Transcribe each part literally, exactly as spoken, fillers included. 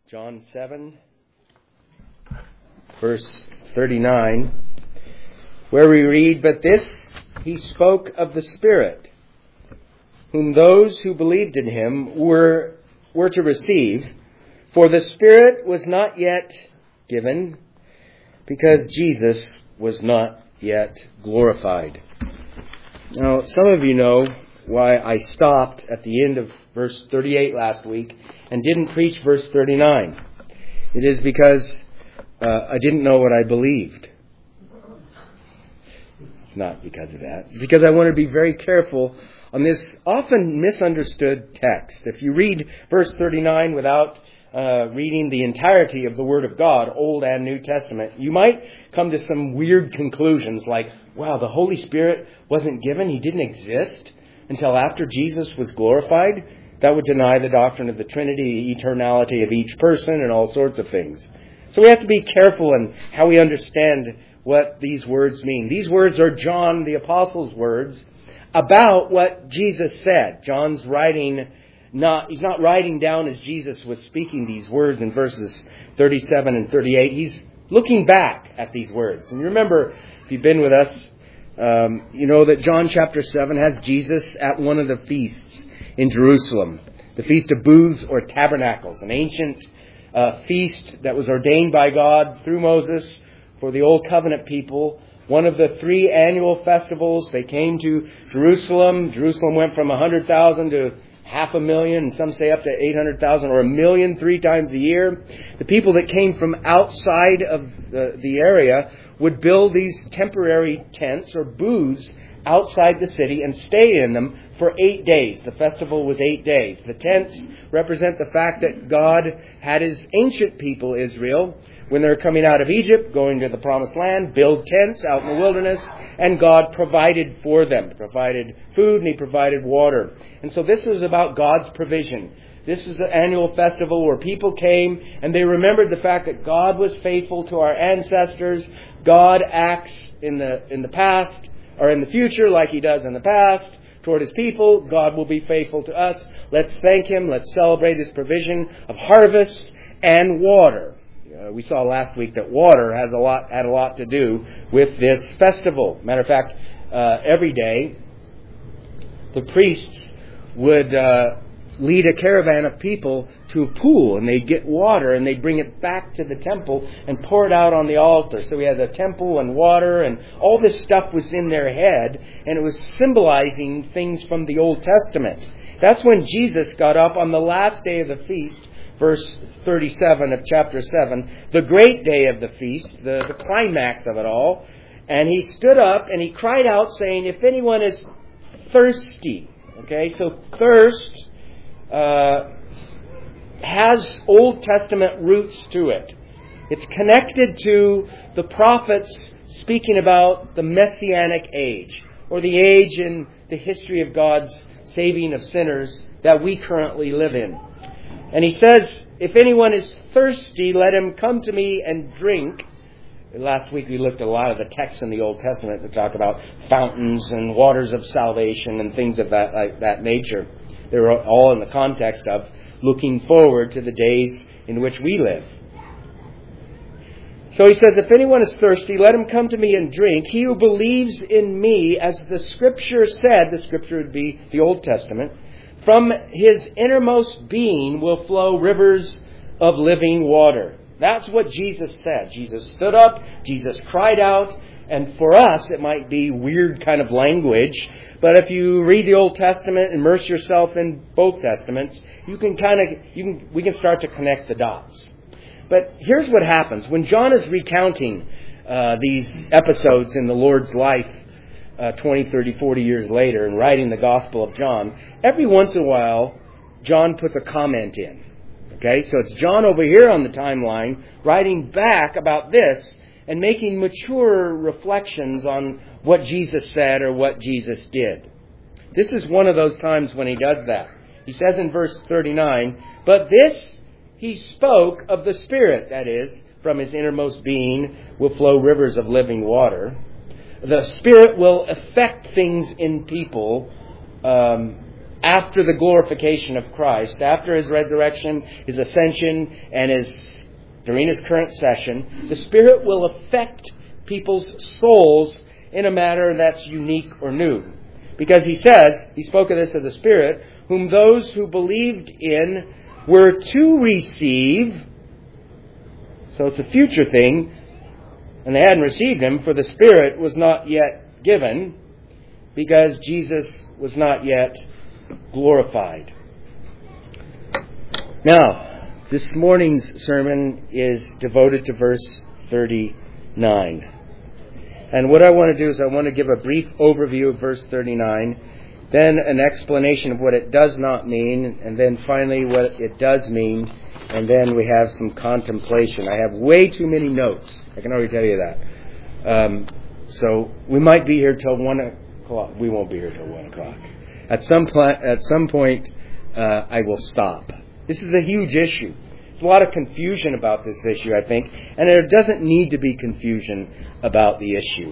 John seven, verse thirty-nine, where we read, "But this he spoke of the Spirit, whom those who believed in him were, were to receive, for the Spirit was not yet given, because Jesus was not yet glorified." Now, some of you know why I stopped at the end of verse thirty-eight last week and didn't preach verse thirty-nine. It is because uh, I didn't know what I believed. It's not because of that. It's because I want to be very careful on this often misunderstood text. If you read verse thirty-nine without uh, reading the entirety of the Word of God, Old and New Testament, you might come to some weird conclusions like, wow, the Holy Spirit wasn't given, He didn't exist until after Jesus was glorified. That would deny the doctrine of the Trinity, eternality of each person, and all sorts of things. So we have to be careful in how we understand what these words mean. These words are John the Apostle's words about what Jesus said. John's writing, not he's not writing down as Jesus was speaking these words in verses thirty-seven and thirty-eight. He's looking back at these words. And you remember, if you've been with us, um, you know that John chapter seven has Jesus at one of the feasts in Jerusalem, the Feast of Booths or Tabernacles, an ancient uh, feast that was ordained by God through Moses for the Old Covenant people. One of the three annual festivals. They came to Jerusalem. Jerusalem went from one hundred thousand to half a million, and some say up to eight hundred thousand or a million three times a year. The people that came from outside of the, the area would build these temporary tents or booths outside the city and stay in them for eight days. The festival was eight days. The tents represent the fact that God had His ancient people, Israel, when they're coming out of Egypt, going to the Promised Land, build tents out in the wilderness, and God provided for them. He provided food and He provided water. And so this was about God's provision. This is the annual festival where people came and they remembered the fact that God was faithful to our ancestors. God acts in the in the past or in the future like He does in the past toward His people. God will be faithful to us. Let's thank Him. Let's celebrate His provision of harvest and water. Uh, we saw last week that water has a lot had a lot to do with this festival. Matter of fact, uh, every day the priests would uh, lead a caravan of people to a pool, and they'd get water and they'd bring it back to the temple and pour it out on the altar. So we had the temple and water, and all this stuff was in their head, and it was symbolizing things from the Old Testament. That's when Jesus got up on the last day of the feast, verse thirty-seven of chapter seven, the great day of the feast, the, the climax of it all. And He stood up and He cried out saying, if anyone is thirsty, okay, so thirst uh, has Old Testament roots to it. It's connected to the prophets speaking about the Messianic age, or the age in the history of God's saving of sinners that we currently live in. And He says, if anyone is thirsty, let him come to me and drink. Last week we looked at a lot of the texts in the Old Testament that talk about fountains and waters of salvation and things of that, like that nature. They were all in the context of looking forward to the days in which we live. So He says, if anyone is thirsty, let him come to me and drink. He who believes in me, as the Scripture said, the Scripture would be the Old Testament, from his innermost being will flow rivers of living water. That's what Jesus said. Jesus stood up, Jesus cried out, and for us it might be weird kind of language, but if you read the Old Testament, immerse yourself in both Testaments, you can kind of, you can, we can start to connect the dots. But here's what happens. When John is recounting uh, these episodes in the Lord's life, Uh, twenty, thirty, forty years later, and writing the Gospel of John, every once in a while, John puts a comment in. Okay, so it's John over here on the timeline writing back about this and making mature reflections on what Jesus said or what Jesus did. This is one of those times when he does that. He says in verse thirty-nine, but this he spoke of the Spirit, that is, from his innermost being will flow rivers of living water. The Spirit will affect things in people um, after the glorification of Christ, after His resurrection, His ascension, and His during His current session, the Spirit will affect people's souls in a manner that's unique or new. Because He says, He spoke of this of the Spirit, whom those who believed in were to receive. So it's a future thing, and they hadn't received Him, for the Spirit was not yet given, because Jesus was not yet glorified. Now, this morning's sermon is devoted to verse thirty-nine. And what I want to do is I want to give a brief overview of verse thirty-nine, then an explanation of what it does not mean, and then finally what it does mean, and then we have some contemplation. I have way too many notes. I can already tell you that. Um, so we might be here till one o'clock. We won't be here till one o'clock. At some pl- at some point, uh, I will stop. This is a huge issue. There's a lot of confusion about this issue, I think, and there doesn't need to be confusion about the issue.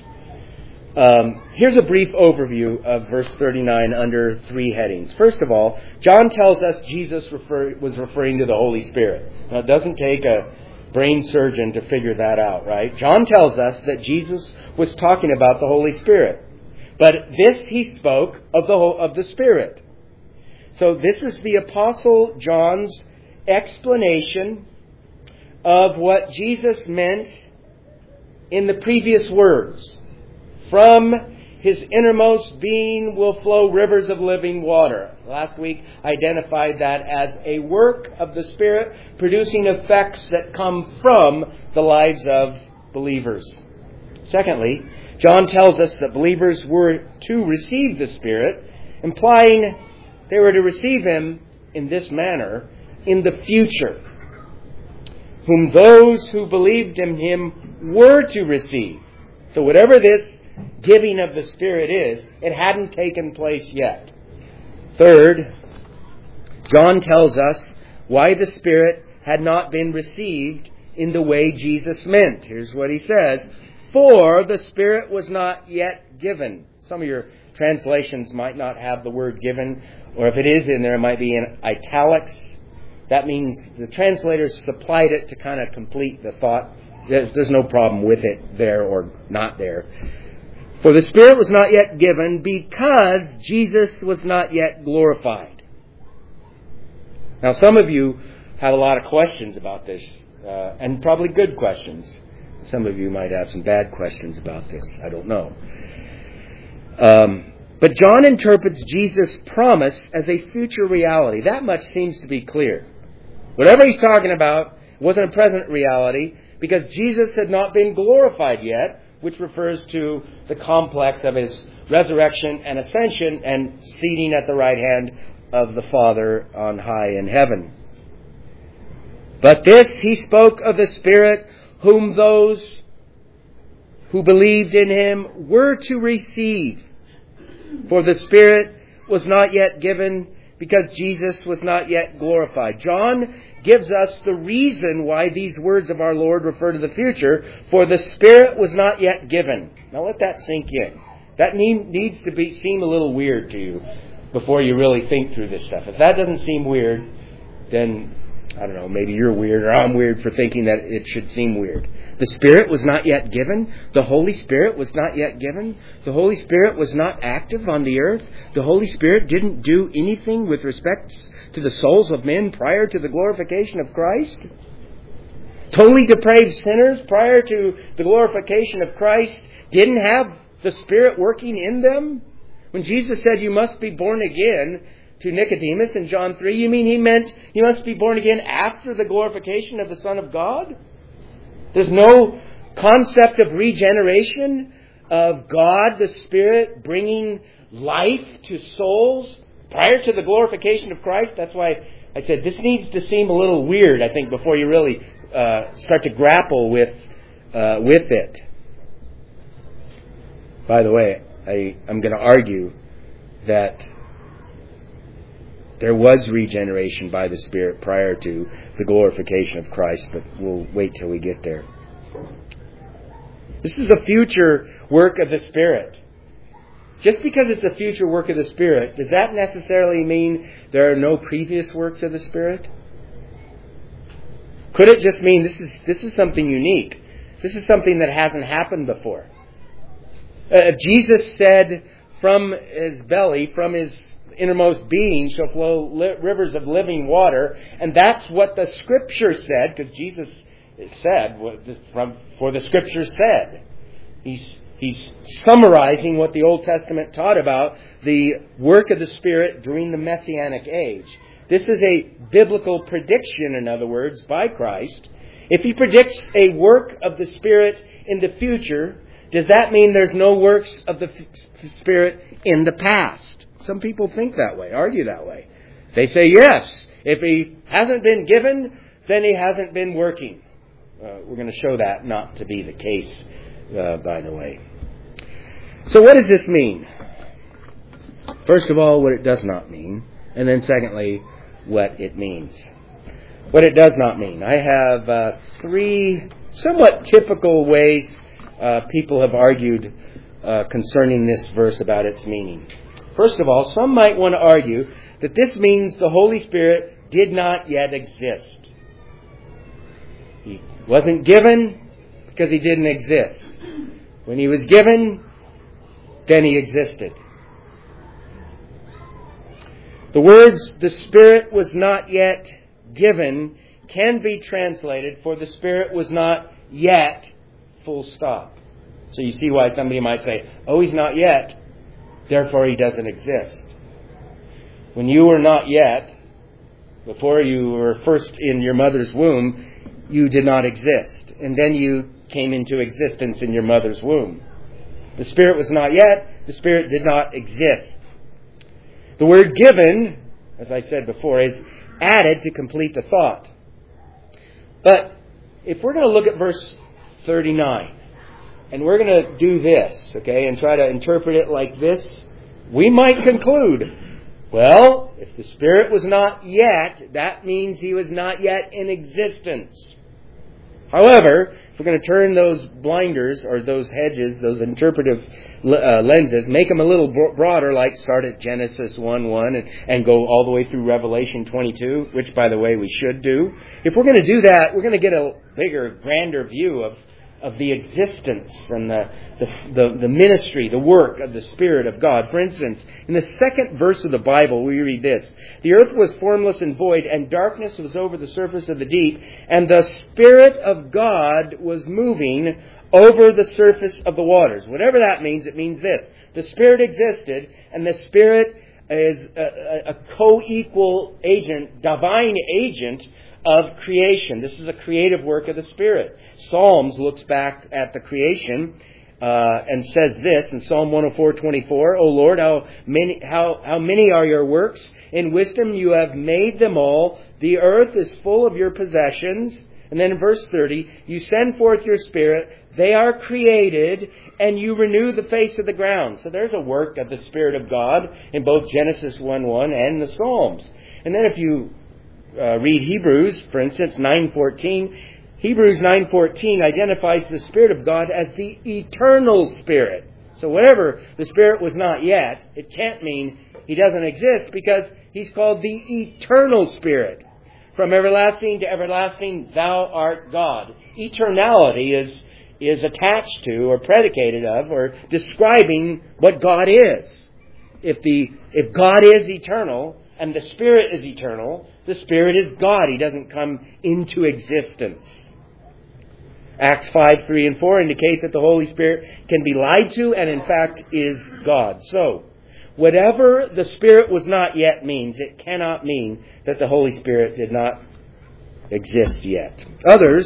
Um, here's a brief overview of verse thirty-nine under three headings. First of all, John tells us Jesus refer, was referring to the Holy Spirit. Now, it doesn't take a brain surgeon to figure that out, right? John tells us that Jesus was talking about the Holy Spirit. But this he spoke of the of the Spirit. So this is the Apostle John's explanation of what Jesus meant in the previous words. From His innermost being will flow rivers of living water. Last week I identified that as a work of the Spirit producing effects that come from the lives of believers. Secondly, John tells us that believers were to receive the Spirit, implying they were to receive Him in this manner in the future, whom those who believed in Him were to receive. So whatever this giving of the Spirit is, it hadn't taken place yet. Third, John tells us why the Spirit had not been received in the way Jesus meant. Here's what he says. For the Spirit was not yet given. Some of your translations might not have the word given, or if it is in there, it might be in italics. That means the translators supplied it to kind of complete the thought. There's, there's no problem with it there or not there. For the Spirit was not yet given because Jesus was not yet glorified. Now, some of you have a lot of questions about this, uh, and probably good questions. Some of you might have some bad questions about this. I don't know. Um, but John interprets Jesus' promise as a future reality. That much seems to be clear. Whatever he's talking about wasn't a present reality because Jesus had not been glorified yet, which refers to the complex of His resurrection and ascension and seating at the right hand of the Father on high in heaven. But this he spoke of the Spirit, whom those who believed in Him were to receive. For the Spirit was not yet given because Jesus was not yet glorified. John gives us the reason why these words of our Lord refer to the future. For the Spirit was not yet given. Now let that sink in. That need, needs to be seem a little weird to you before you really think through this stuff. If that doesn't seem weird, then I don't know, maybe you're weird or I'm weird for thinking that it should seem weird. The Spirit was not yet given. The Holy Spirit was not yet given. The Holy Spirit was not active on the earth. The Holy Spirit didn't do anything with respect to the souls of men prior to the glorification of Christ. Totally depraved sinners prior to the glorification of Christ didn't have the Spirit working in them. When Jesus said you must be born again to Nicodemus in John three, you mean He meant you must be born again after the glorification of the Son of God? There's no concept of regeneration, of God, the Spirit, bringing life to souls prior to the glorification of Christ. That's why I said this needs to seem a little weird, I think, before you really uh, start to grapple with uh, with it. By the way, I, I'm going to argue that there was regeneration by the Spirit prior to the glorification of Christ, but we'll wait till we get there. This is a future work of the Spirit. just because it's a future work of the Spirit, does that necessarily mean there are no previous works of the Spirit? Could it just mean this is this is something unique? This is something that hasn't happened before. Uh, Jesus said, from his belly, from his innermost being shall flow li- rivers of living water. And that's what the Scripture said, because Jesus said, from, for the Scripture said. He's, he's summarizing what the Old Testament taught about the work of the Spirit during the Messianic age. This is a biblical prediction, in other words, by Christ. If He predicts a work of the Spirit in the future, does that mean there's no works of the Spirit in the past? Some people think that way, argue that way. They say, yes, if He hasn't been given, then He hasn't been working. Uh, we're going to show that not to be the case, uh, by the way. So what does this mean? First of all, what it does not mean. And then secondly, what it means. What it does not mean. I have uh, three somewhat typical ways uh, people have argued uh, concerning this verse about its meaning. First of all, some might want to argue that this means the Holy Spirit did not yet exist. He wasn't given because He didn't exist. When He was given, then He existed. The words, the Spirit was not yet given, can be translated, for the Spirit was not yet, full stop. So you see why somebody might say, oh, He's not yet, therefore He doesn't exist. When you were not yet, before you were first in your mother's womb, you did not exist. And then you came into existence in your mother's womb. The Spirit was not yet, the Spirit did not exist. The word given, as I said before, is added to complete the thought. But if we're going to look at verse thirty-nine, and we're going to do this, okay, and try to interpret it like this, we might conclude, well, if the Spirit was not yet, that means He was not yet in existence. However, if we're going to turn those blinders or those hedges, those interpretive uh, lenses, make them a little broader, like start at Genesis one one and, and go all the way through Revelation twenty-two, which, by the way, we should do. If we're going to do that, we're going to get a bigger, grander view of, of the existence and the, the, the, the ministry, the work of the Spirit of God. For instance, in the second verse of the Bible, we read this: the earth was formless and void, and darkness was over the surface of the deep, and the Spirit of God was moving over the surface of the waters. Whatever that means, it means this: the Spirit existed, and the Spirit is a, a co-equal agent, divine agent of creation. This is a creative work of the Spirit. Psalms looks back at the creation uh, and says this in Psalm one oh four twenty-four, O Lord, how many, how, how many are your works? In wisdom you have made them all. The earth is full of your possessions. And then in verse thirty, you send forth your Spirit. They are created, and you renew the face of the ground. So there's a work of the Spirit of God in both Genesis one one and the Psalms. And then if you Uh, read Hebrews, for instance, nine fourteen. Hebrews nine fourteen identifies the Spirit of God as the eternal Spirit. So whatever the Spirit was not yet, it can't mean He doesn't exist, because He's called the eternal Spirit. From everlasting to everlasting, Thou art God. Eternality is, is attached to or predicated of or describing what God is. If the, if God is eternal and the Spirit is eternal, the Spirit is God. He doesn't come into existence. Acts five, three and four indicate that the Holy Spirit can be lied to and in fact is God. So, whatever the Spirit was not yet means, it cannot mean that the Holy Spirit did not exist yet. Others,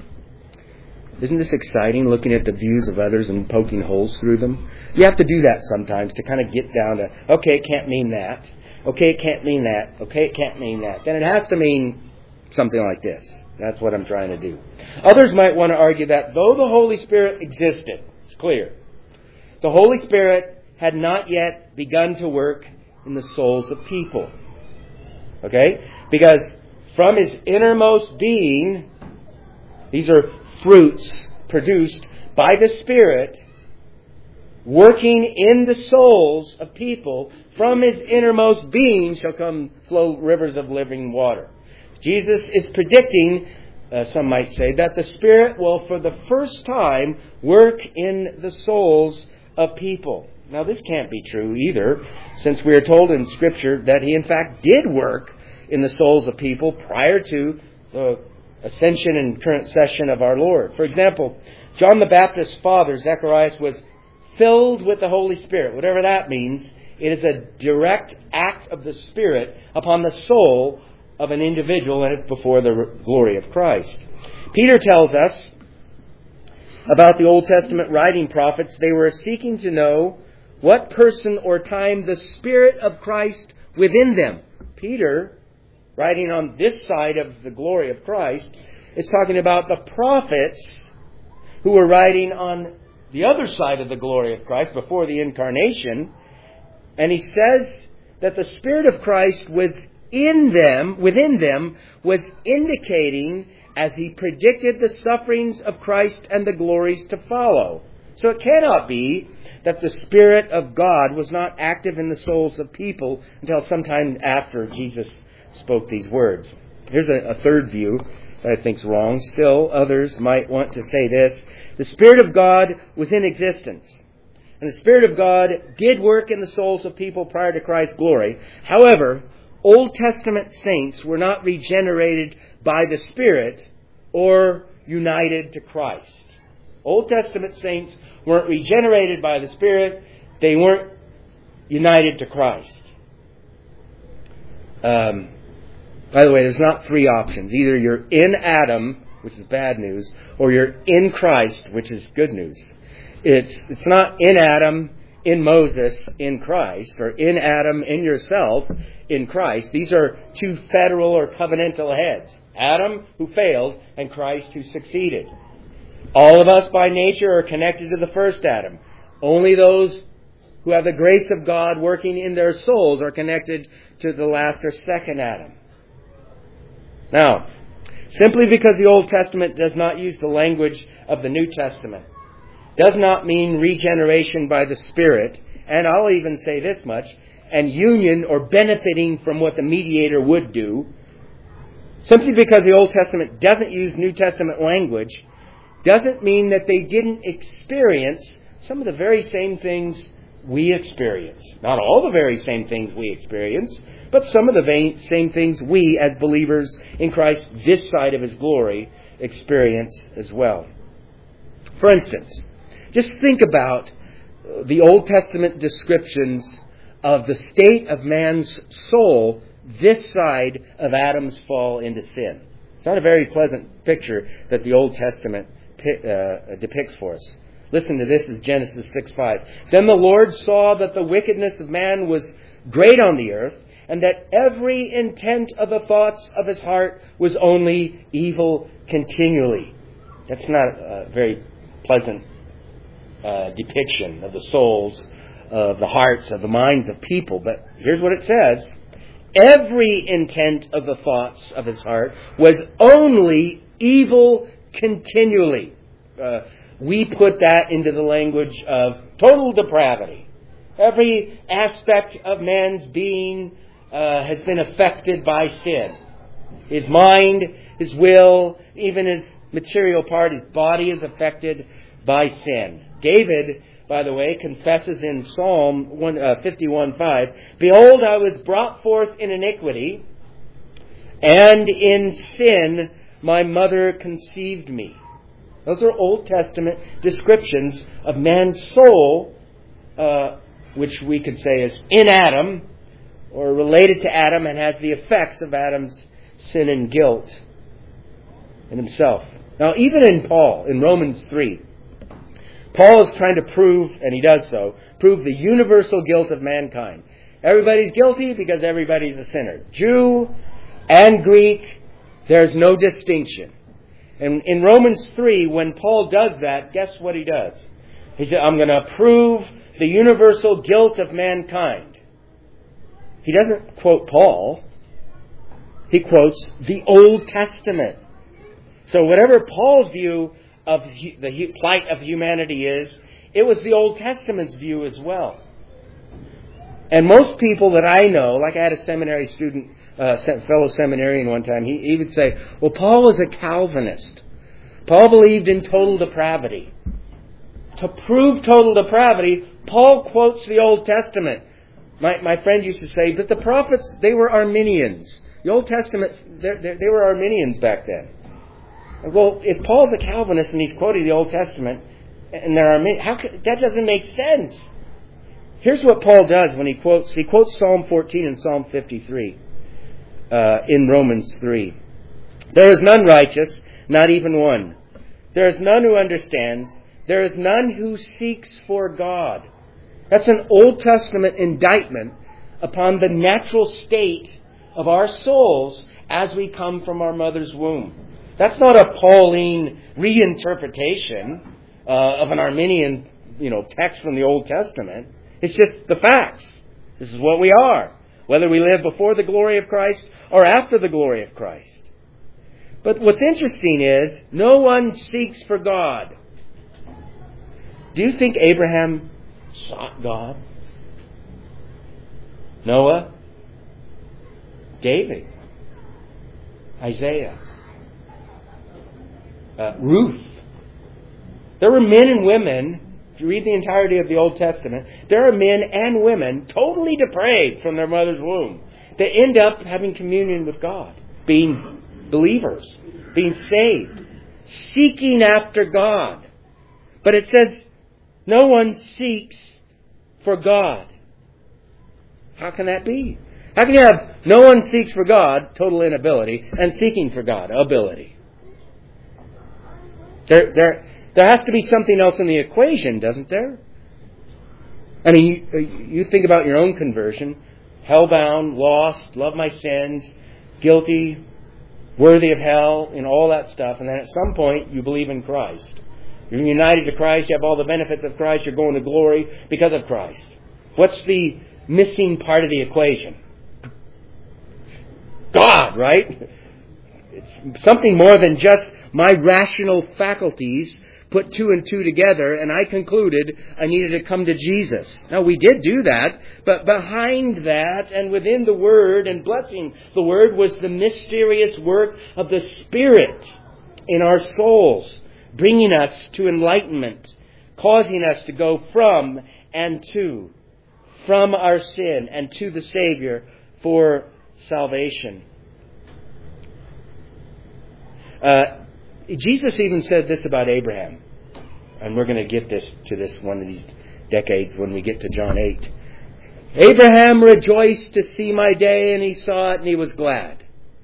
isn't this exciting, looking at the views of others and poking holes through them? You have to do that sometimes to kind of get down to, okay, it can't mean that. Okay, it can't mean that. Okay, it can't mean that. Then it has to mean something like this. That's what I'm trying to do. Others might want to argue that though the Holy Spirit existed, it's clear, the Holy Spirit had not yet begun to work in the souls of people. Okay? Because from His innermost being, these are fruits produced by the Spirit. working in the souls of people. From his innermost being shall come flow rivers of living water. Jesus is predicting, uh, some might say, that the Spirit will for the first time work in the souls of people. Now this can't be true either, since we are told in Scripture that he in fact did work in the souls of people prior to the ascension and current session of our Lord. For example, John the Baptist's father, Zacharias, was filled with the Holy Spirit. Whatever that means, it is a direct act of the Spirit upon the soul of an individual, and it's before the glory of Christ. Peter tells us about the Old Testament writing prophets. They were seeking to know what person or time the Spirit of Christ within them. Peter, writing on this side of the glory of Christ, is talking about the prophets who were writing on the other side of the glory of Christ before the incarnation. And he says that the Spirit of Christ was in them, within them, was indicating as he predicted the sufferings of Christ and the glories to follow. So it cannot be that the Spirit of God was not active in the souls of people until sometime after Jesus spoke these words. Here's a, a third view that I think is wrong. Still, others might want to say this. The Spirit of God was in existence. And the Spirit of God did work in the souls of people prior to Christ's glory. However, Old Testament saints were not regenerated by the Spirit or united to Christ. Old Testament saints weren't regenerated by the Spirit. They weren't united to Christ. Um, by the way, there's not three options. Either you're in Adam, which is bad news, or you're in Christ, which is good news. It's it's not in Adam, in Moses, in Christ, or in Adam, in yourself, in Christ. These are two federal or covenantal heads. Adam, who failed, and Christ, who succeeded. All of us by nature are connected to the first Adam. Only those who have the grace of God working in their souls are connected to the last or second Adam. Now, simply because the Old Testament does not use the language of the New Testament does not mean regeneration by the Spirit, and I'll even say this much, and union or benefiting from what the mediator would do. Simply because the Old Testament doesn't use New Testament language doesn't mean that they didn't experience some of the very same things we experience. Not all the very same things we experience, but some of the same things we as believers in Christ this side of His glory experience as well. For instance, just think about the Old Testament descriptions of the state of man's soul this side of Adam's fall into sin. It's not a very pleasant picture that the Old Testament uh, depicts for us. Listen to this as Genesis six five. Then the Lord saw that the wickedness of man was great on the earth, and that every intent of the thoughts of his heart was only evil continually. That's not a very pleasant uh, depiction of the souls, of the hearts, of the minds of people. But here's what it says. Every intent of the thoughts of his heart was only evil continually. Uh, we put that into the language of total depravity. Every aspect of man's being uh, has been affected by sin. His mind, his will, even his material part, his body is affected by sin. David, by the way, confesses in Psalm fifty-one five, "Behold, I was brought forth in iniquity, and in sin my mother conceived me." Those are Old Testament descriptions of man's soul, uh, which we could say is in Adam, or related to Adam, and has the effects of Adam's sin and guilt in himself. Now, even in Paul, in Romans three, Paul is trying to prove, and he does so, prove the universal guilt of mankind. Everybody's guilty because everybody's a sinner. Jew and Greek, there's no distinction. And in Romans three, when Paul does that, guess what he does? He said, I'm going to prove the universal guilt of mankind. He doesn't quote Paul. He quotes the Old Testament. So whatever Paul's view of the plight of humanity is, it was the Old Testament's view as well. And most people that I know, like I had a seminary student, uh, fellow seminarian one time, he, he would say, well, Paul was a Calvinist. Paul believed in total depravity. To prove total depravity, Paul quotes the Old Testament. My, my friend used to say that the prophets, they were Arminians. The Old Testament, they they were Arminians back then. Well, if Paul's a Calvinist and he's quoting the Old Testament, and there are Arminians, how could, that doesn't make sense. Here's what Paul does when he quotes. He quotes Psalm fourteen and Psalm fifty-three uh, in Romans three. There is none righteous, not even one. There is none who understands. There is none who seeks for God. That's an Old Testament indictment upon the natural state of our souls as we come from our mother's womb. That's not a Pauline reinterpretation uh, of an Arminian, you know, text from the Old Testament. It's just the facts. This is what we are, whether we live before the glory of Christ or after the glory of Christ. But what's interesting is no one seeks for God. Do you think Abraham sought God? Noah? David? Isaiah? Uh, Ruth? There were men and women, if you read the entirety of the Old Testament, there are men and women totally depraved from their mother's womb that end up having communion with God, being believers, being saved, seeking after God. But it says, no one seeks for God. How can that be? How can you have no one seeks for God, total inability, and seeking for God, ability? There, there, there has to be something else in the equation, doesn't there? I mean, you, you think about your own conversion. Hellbound, lost, love my sins, guilty, worthy of hell, and all that stuff. And then at some point, you believe in Christ. You're united to Christ. You have all the benefits of Christ. You're going to glory because of Christ. What's the missing part of the equation? God, right? It's something more than just my rational faculties put two and two together, and I concluded I needed to come to Jesus. Now, we did do that, but behind that and within the Word and blessing the Word was the mysterious work of the Spirit in our souls, bringing us to enlightenment, causing us to go from and to, from our sin and to the Savior for salvation. Uh, Jesus even said this about Abraham, and we're going to get this to this one of these decades when we get to John eight. Abraham rejoiced to see my day, and he saw it, and he was glad.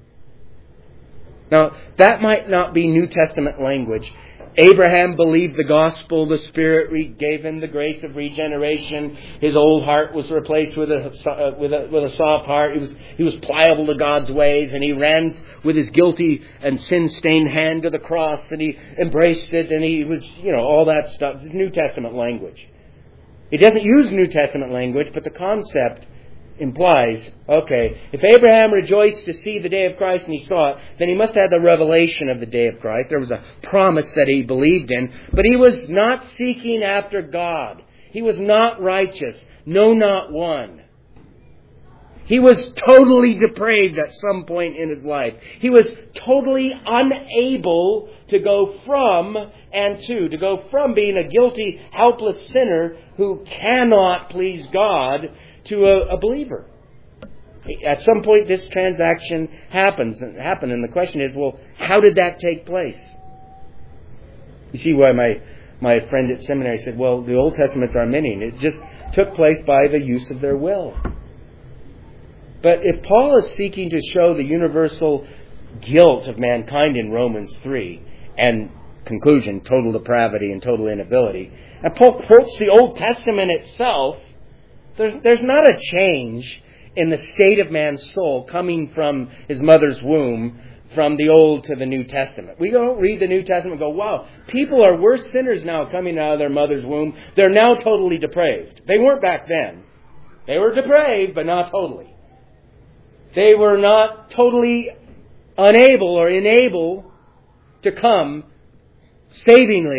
Now, that might not be New Testament language. Abraham believed the gospel. The Spirit re- gave him the grace of regeneration. His old heart was replaced with a uh, with a with a soft heart. He was he was pliable to God's ways, and he ran with his guilty and sin-stained hand to the cross, and he embraced it, and he was, you know, all that stuff. It's New Testament language. It doesn't use New Testament language, but the concept implies, okay, if Abraham rejoiced to see the day of Christ and he saw it, then he must have the revelation of the day of Christ. There was a promise that he believed in, but he was not seeking after God. He was not righteous. No, not one. He was totally depraved at some point in his life. He was totally unable to go from and to, to go from being a guilty, helpless sinner who cannot please God to a, a believer. At some point, this transaction happens and happened, and the question is, well, how did that take place? You see why my my friend at seminary said, well, the Old Testament's Arminian. It just took place by the use of their will. But if Paul is seeking to show the universal guilt of mankind in Romans three, and conclusion, total depravity and total inability, and Paul quotes the Old Testament itself, There's, there's not a change in the state of man's soul coming from his mother's womb from the Old to the New Testament. We don't read the New Testament and go, wow, people are worse sinners now coming out of their mother's womb. They're now totally depraved. They weren't back then. They were depraved, but not totally. They were not totally unable or unable to come savingly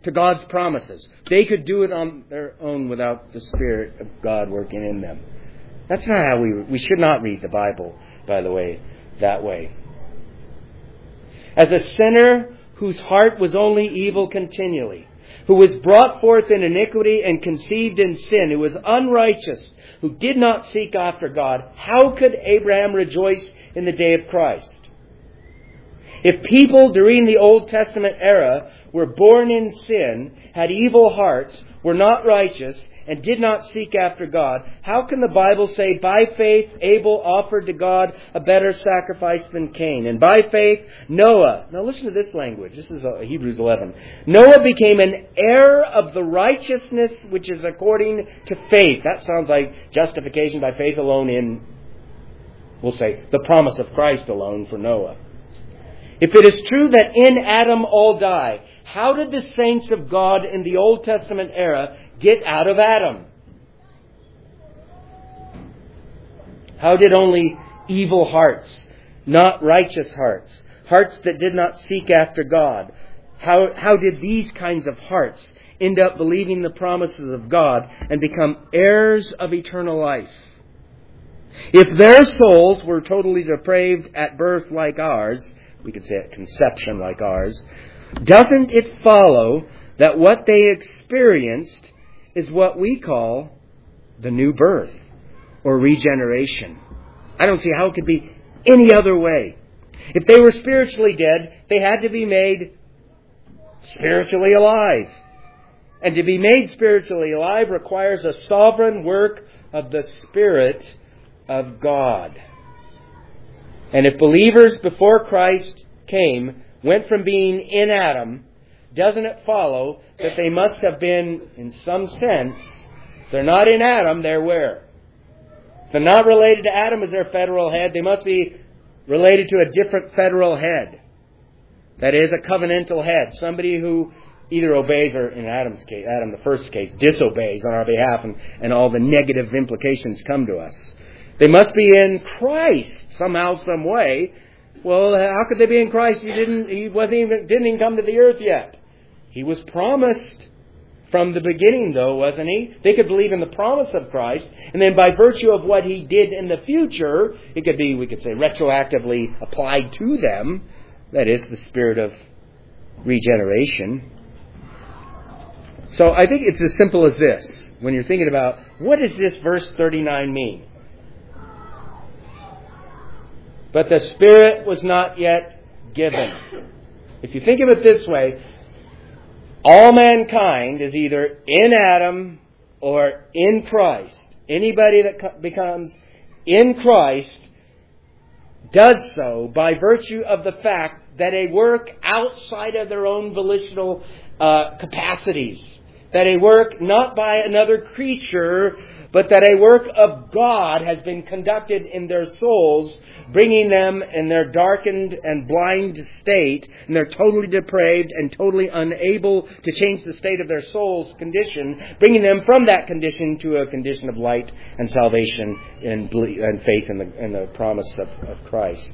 to God's promises. They could do it on their own without the Spirit of God working in them. That's not how we... We should not read the Bible, by the way, that way. As a sinner whose heart was only evil continually, who was brought forth in iniquity and conceived in sin, who was unrighteous, who did not seek after God, how could Abraham rejoice in the day of Christ? If people during the Old Testament era were born in sin, had evil hearts, were not righteous, and did not seek after God, how can the Bible say, by faith Abel offered to God a better sacrifice than Cain? And by faith Noah, now listen to this language, this is Hebrews eleven. Noah became an heir of the righteousness which is according to faith. That sounds like justification by faith alone in, we'll say, the promise of Christ alone for Noah. If it is true that in Adam all die, how did the saints of God in the Old Testament era get out of Adam? How did only evil hearts, not righteous hearts, hearts that did not seek after God, how, how did these kinds of hearts end up believing the promises of God and become heirs of eternal life? If their souls were totally depraved at birth like ours, we could say at conception like ours, doesn't it follow that what they experienced is what we call the new birth or regeneration? I don't see how it could be any other way. If they were spiritually dead, they had to be made spiritually alive. And to be made spiritually alive requires a sovereign work of the Spirit of God. And if believers before Christ came went from being in Adam, doesn't it follow that they must have been, in some sense, they're not in Adam, they're where? If they're not related to Adam as their federal head, they must be related to a different federal head. That is, a covenantal head. Somebody who either obeys or, in Adam's case, Adam the first case, disobeys on our behalf, and, and all the negative implications come to us. They must be in Christ somehow, some way. Well, how could they be in Christ? He didn't. He wasn't even. Didn't even come to the earth yet. He was promised from the beginning, though, wasn't he? They could believe in the promise of Christ, and then by virtue of what he did in the future, it could be, we could say, retroactively applied to them. That is the spirit of regeneration. So I think it's as simple as this. When you're thinking about what does this verse thirty-nine mean? But the Spirit was not yet given. If you think of it this way, all mankind is either in Adam or in Christ. Anybody that becomes in Christ does so by virtue of the fact that they work outside of their own volitional uh, capacities. That a work not by another creature, but that a work of God has been conducted in their souls, bringing them in their darkened and blind state, and they're totally depraved and totally unable to change the state of their soul's condition, bringing them from that condition to a condition of light and salvation and, and faith in the, in the promise of, of Christ.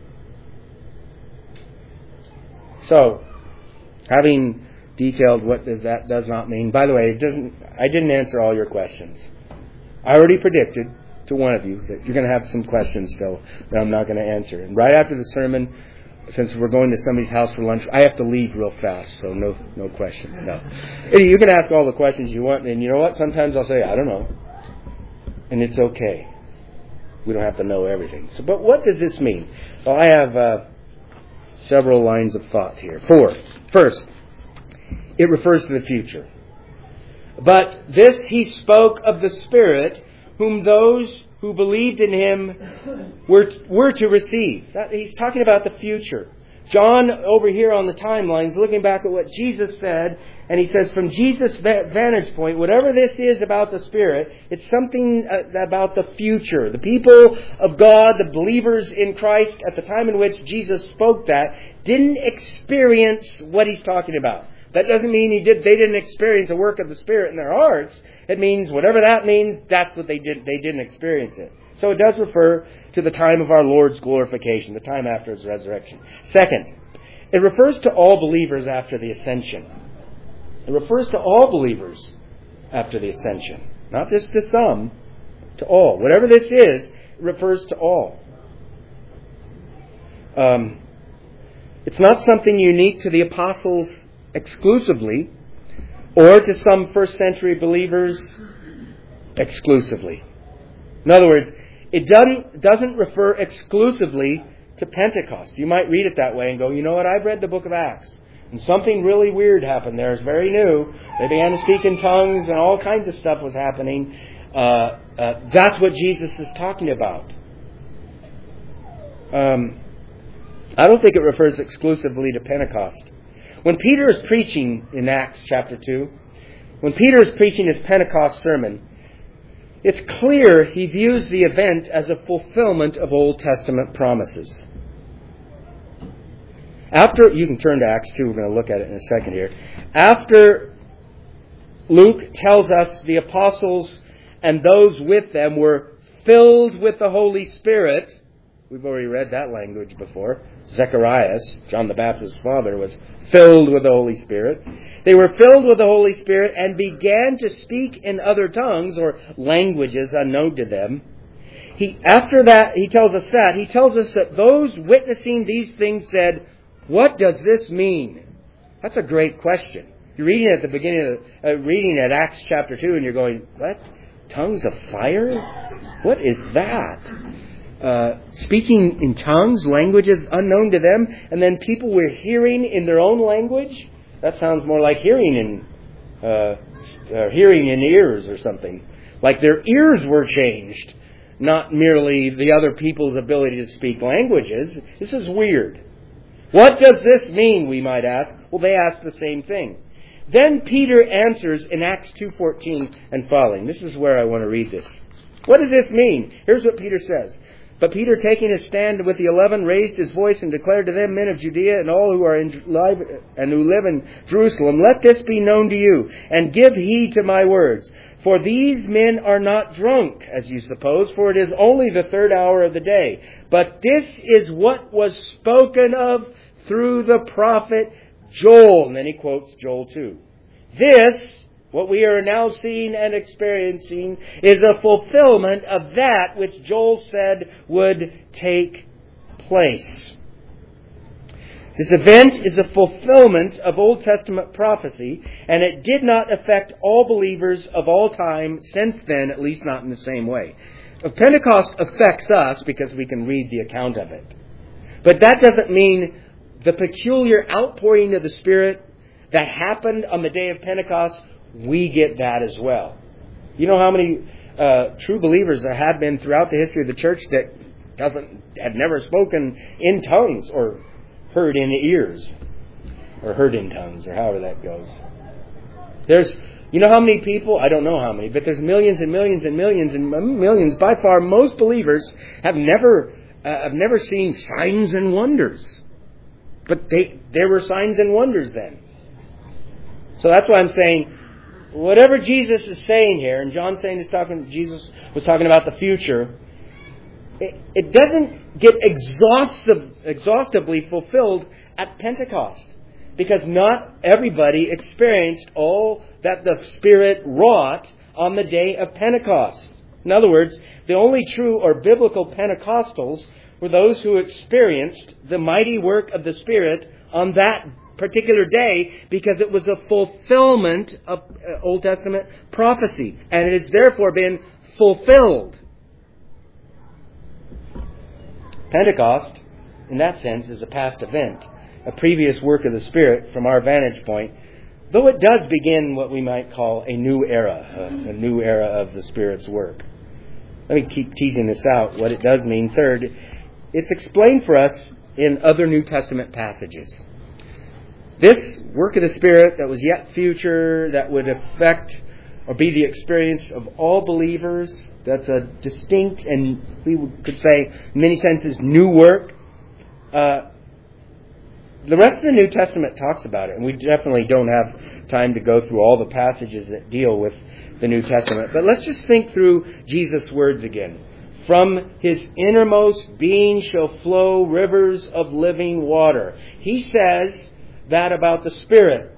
So, having detailed what does that does not mean. By the way, it doesn't. I didn't answer all your questions. I already predicted to one of you that you're going to have some questions still that I'm not going to answer. And right after the sermon, since we're going to somebody's house for lunch, I have to leave real fast, so no no questions. No, you can ask all the questions you want, and you know what? Sometimes I'll say I don't know, and it's okay. We don't have to know everything. So, but what does this mean? Well, I have uh, several lines of thought here. Four. First, it refers to the future. But this he spoke of the Spirit, whom those who believed in him were, were to receive. That, he's talking about the future. John, over here on the timeline, is looking back at what Jesus said, and he says, from Jesus' vantage point, whatever this is about the Spirit, it's something about the future. The people of God, the believers in Christ, at the time in which Jesus spoke that, didn't experience what he's talking about. That doesn't mean he did. They didn't experience a work of the Spirit in their hearts. It means whatever that means, that's what they did. They didn't experience it. So it does refer to the time of our Lord's glorification, the time after his resurrection. Second, it refers to all believers after the ascension. It refers to all believers after the ascension. Not just to some, to all. Whatever this is, it refers to all. Um, it's not something unique to the apostles exclusively, or to some first century believers exclusively. In other words, it doesn't, doesn't refer exclusively to Pentecost. You might read it that way and go, you know what, I've read the book of Acts, and something really weird happened there. It's very new. They began to speak in tongues and all kinds of stuff was happening. Uh, uh, that's what Jesus is talking about. Um, I don't think it refers exclusively to Pentecost. When Peter is preaching in Acts chapter two, when Peter is preaching his Pentecost sermon, it's clear he views the event as a fulfillment of Old Testament promises. After, you can turn to Acts two, we're going to look at it in a second here. After Luke tells us the apostles and those with them were filled with the Holy Spirit. We've already read that language before. Zacharias, John the Baptist's father, was filled with the Holy Spirit. They were filled with the Holy Spirit and began to speak in other tongues or languages unknown to them. He, after that, he tells us that. He tells us that those witnessing these things said, "What does this mean?" That's a great question. You're reading at the beginning of uh, reading at Acts chapter two, and you're going, "What? Tongues of fire? What is that?" Uh, speaking in tongues, languages unknown to them, and then people were hearing in their own language. That sounds more like hearing in uh, uh, hearing in ears or something. Like their ears were changed, not merely the other people's ability to speak languages. This is weird. What does this mean, we might ask? Well, they ask the same thing. Then Peter answers in Acts two fourteen and following. This is where I want to read this. What does this mean? Here's what Peter says. But Peter, taking his stand with the eleven, raised his voice and declared to them, "Men of Judea and all who are in live and who live in Jerusalem, let this be known to you, and give heed to my words. For these men are not drunk, as you suppose, for it is only the third hour of the day. But this is what was spoken of through the prophet Joel." And then he quotes Joel two. "This, what we are now seeing and experiencing, is a fulfillment of that which Joel said would take place." This event is a fulfillment of Old Testament prophecy, and it did not affect all believers of all time since then, at least not in the same way. Pentecost affects us because we can read the account of it. But that doesn't mean the peculiar outpouring of the Spirit that happened on the day of Pentecost, we get that as well. You know how many uh, true believers there have been throughout the history of the church that doesn't have never spoken in tongues or heard in ears or heard in tongues or however that goes. There's, you know how many people? I don't know how many, but there's millions and millions and millions and millions. By far, most believers have never uh, have never seen signs and wonders, but they there were signs and wonders then. So that's why I'm saying, whatever Jesus is saying here, and John's saying he's talking, Jesus was talking about the future, it, it doesn't get exhaustive, exhaustively fulfilled at Pentecost. Because not everybody experienced all that the Spirit wrought on the day of Pentecost. In other words, the only true or biblical Pentecostals were those who experienced the mighty work of the Spirit on that particular day, because it was a fulfillment of Old Testament prophecy, and it has therefore been fulfilled. Pentecost, in that sense, is a past event, a previous work of the Spirit from our vantage point, though it does begin what we might call a new era, a, a new era of the Spirit's work. Let me keep teasing this out, what it does mean. Third, it's explained for us in other New Testament passages. This work of the Spirit that was yet future, that would affect or be the experience of all believers, that's a distinct and we could say in many senses new work. Uh, the rest of the New Testament talks about it, and we definitely don't have time to go through all the passages that deal with the New Testament. But let's just think through Jesus' words again. From his innermost being shall flow rivers of living water. He says that about the Spirit.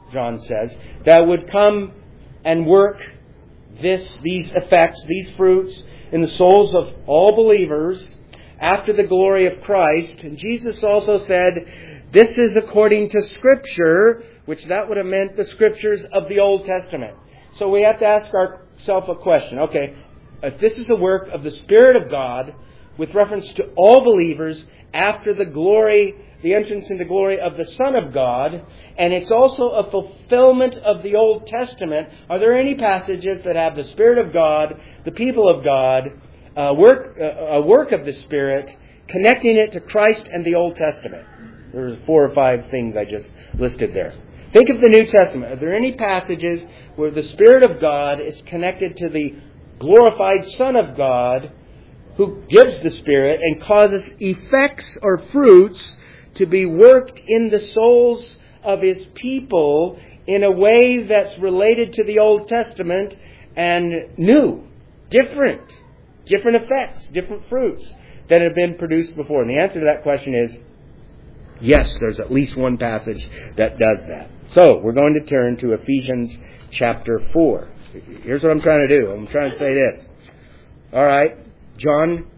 John says, that would come and work this, these effects, these fruits in the souls of all believers after the glory of Christ. And Jesus also said, this is according to Scripture, which that would have meant the Scriptures of the Old Testament. So we have to ask ourselves a question. Okay, if this is the work of the Spirit of God with reference to all believers after the glory, the entrance into glory of the Son of God, and it's also a fulfillment of the Old Testament, are there any passages that have the Spirit of God, the people of God, a work, a work of the Spirit, connecting it to Christ and the Old Testament? There's four or five things I just listed there. Think of the New Testament. Are there any passages where the Spirit of God is connected to the glorified Son of God, who gives the Spirit and causes effects or fruits to be worked in the souls of His people in a way that's related to the Old Testament and new, different, different effects, different fruits that have been produced before? And the answer to that question is yes, there's at least one passage that does that. So, we're going to turn to Ephesians chapter four. Here's what I'm trying to do. I'm trying to say this. All right, John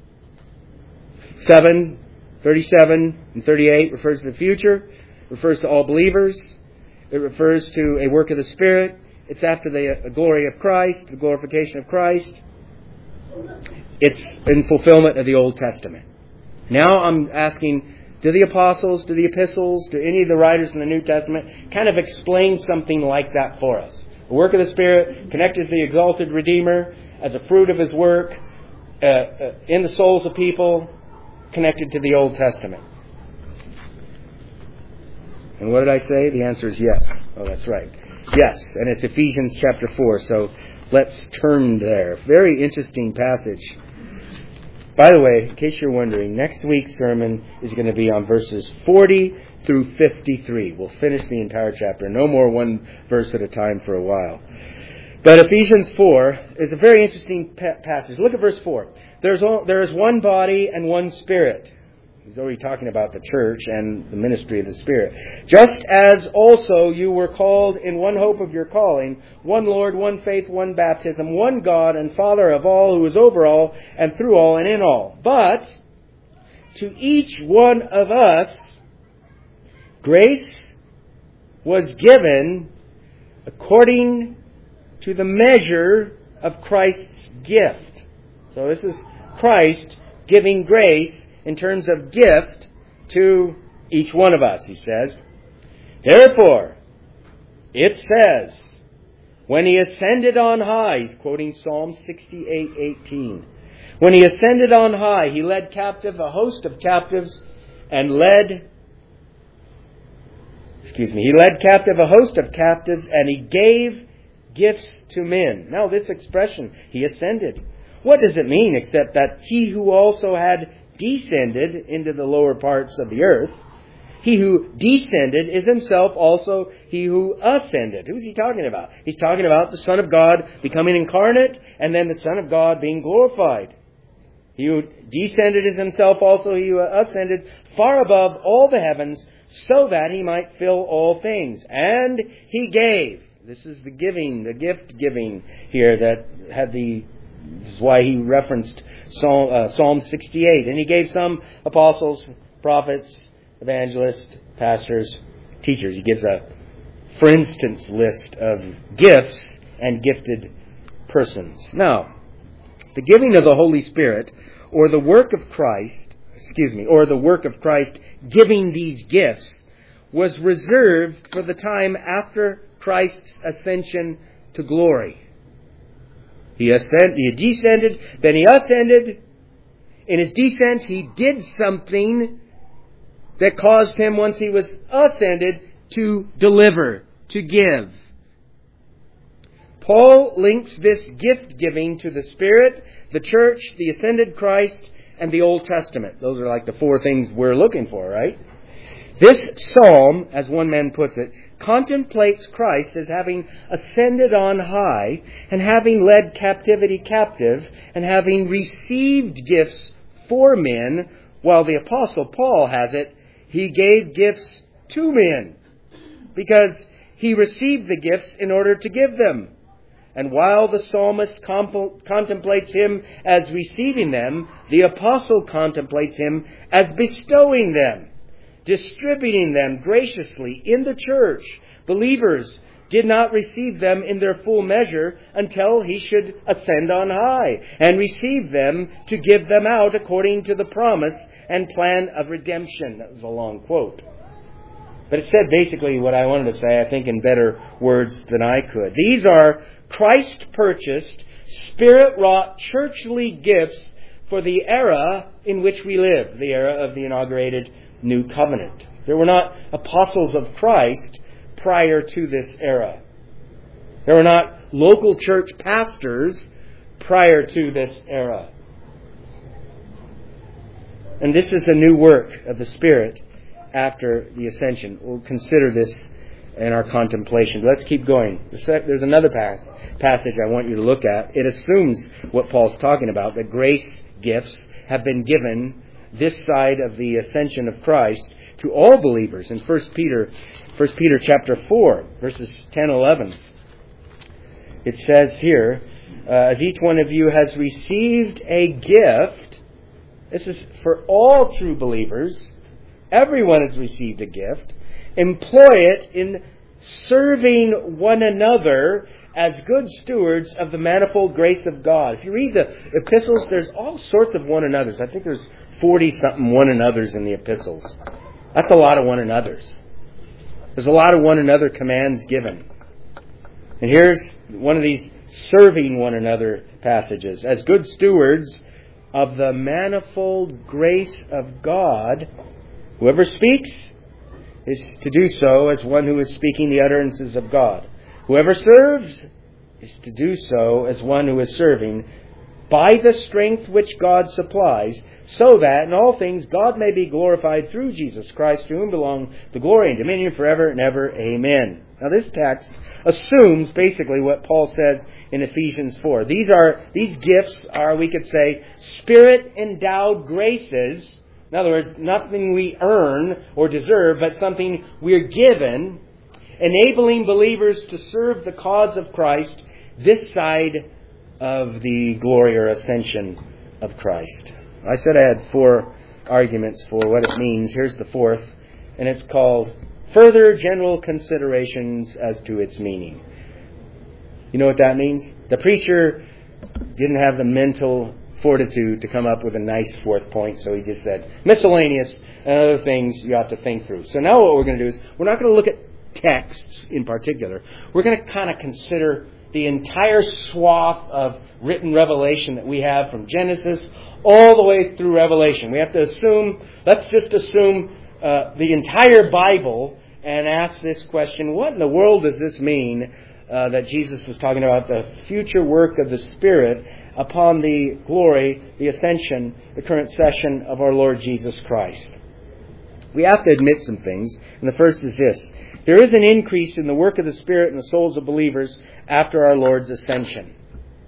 seven, thirty-seven and thirty-eight refers to the future, refers to all believers. It refers to a work of the Spirit. It's after the glory of Christ, the glorification of Christ. It's in fulfillment of the Old Testament. Now I'm asking, do the apostles, do the epistles, do any of the writers in the New Testament kind of explain something like that for us? The work of the Spirit connected to the exalted Redeemer as a fruit of His work uh, uh, in the souls of people, connected to the Old Testament. And what did I say? The answer is yes. Oh, that's right. Yes, and it's Ephesians chapter four, so let's turn there. Very interesting passage. By the way, in case you're wondering, next week's sermon is going to be on verses forty through fifty-three. We'll finish the entire chapter. No more one verse at a time for a while. But Ephesians four is a very interesting pa- passage. Look at verse four. There's all, there is one body and one Spirit. He's already talking about the church and the ministry of the Spirit. Just as also you were called in one hope of your calling, one Lord, one faith, one baptism, one God and Father of all, who is over all and through all and in all. But to each one of us, grace was given according to the measure of Christ's gift. So this is Christ giving grace in terms of gift to each one of us, he says. Therefore, it says, when He ascended on high, he's quoting Psalm sixty-eight eighteen. When He ascended on high, He led captive a host of captives and led, excuse me, He led captive a host of captives and He gave gifts to men. Now this expression, He ascended, what does it mean except that He who also had descended into the lower parts of the earth, He who descended is Himself also He who ascended. Who's He talking about? He's talking about the Son of God becoming incarnate and then the Son of God being glorified. He who descended is Himself also He who ascended far above all the heavens, so that He might fill all things. And He gave. This is the giving, the gift giving here that had the, this is why he referenced Psalm, uh, Psalm sixty-eight. And He gave some apostles, prophets, evangelists, pastors, teachers. He gives a, for instance, list of gifts and gifted persons. Now, the giving of the Holy Spirit, or the work of Christ, excuse me, or the work of Christ giving these gifts, was reserved for the time after Christ's ascension to glory. He ascended, he descended, then He ascended. In His descent, He did something that caused Him, once He was ascended, to deliver, to give. Paul links this gift giving to the Spirit, the church, the ascended Christ, and the Old Testament. Those are like the four things we're looking for, right? This psalm, as one man puts it, contemplates Christ as having ascended on high and having led captivity captive and having received gifts for men, while the Apostle Paul has it, He gave gifts to men. Because He He received the gifts in order to give them. And while the psalmist comp- contemplates him as receiving them, the apostle contemplates him as bestowing them, distributing them graciously in the church. Believers did not receive them in their full measure until he should ascend on high and receive them to give them out according to the promise and plan of redemption. That was a long quote. But it said basically what I wanted to say, I think, in better words than I could. These are Christ-purchased, Spirit-wrought churchly gifts for the era in which we live, the era of the inaugurated New Covenant. There were not apostles of Christ prior to this era. There were not local church pastors prior to this era. And this is a new work of the Spirit after the ascension. We'll consider this in our contemplation. Let's keep going. There's another passage I want you to look at. It assumes what Paul's talking about, that grace gifts have been given this side of the ascension of Christ to all believers. In First Peter, First Peter chapter four, verses ten and eleven, it says here, uh, as each one of you has received a gift, this is for all true believers, everyone has received a gift, employ it in serving one another as good stewards of the manifold grace of God. If you read the epistles, there's all sorts of one another's. I think there's forty-something one another's in the epistles. That's a lot of one another's. There's a lot of one another commands given. And here's one of these serving one another passages. As good stewards of the manifold grace of God, whoever speaks is to do so as one who is speaking the utterances of God. Whoever serves is to do so as one who is serving by the strength which God supplies, so that in all things God may be glorified through Jesus Christ, to whom belong the glory and dominion forever and ever. Amen. Now this text assumes basically what Paul says in Ephesians four. These are these gifts are, we could say, Spirit-endowed graces. In other words, nothing we earn or deserve, but something we're given, enabling believers to serve the cause of Christ this side of the glory or ascension of Christ. I said I had four arguments for what it means. Here's the fourth, and it's called Further General Considerations as to its meaning. You know what that means? The preacher didn't have the mental fortitude to come up with a nice fourth point, so he just said miscellaneous and other things you ought to think through. So now what we're going to do is we're not going to look at texts in particular. We're going to kind of consider the entire swath of written revelation that we have from Genesis all the way through Revelation. We have to assume, let's just assume uh, the entire Bible and ask this question: what in the world does this mean uh, that Jesus was talking about the future work of the Spirit upon the glory, the ascension, the current session of our Lord Jesus Christ? We have to admit some things, and the first is this: there is an increase in the work of the Spirit in the souls of believers after our Lord's ascension.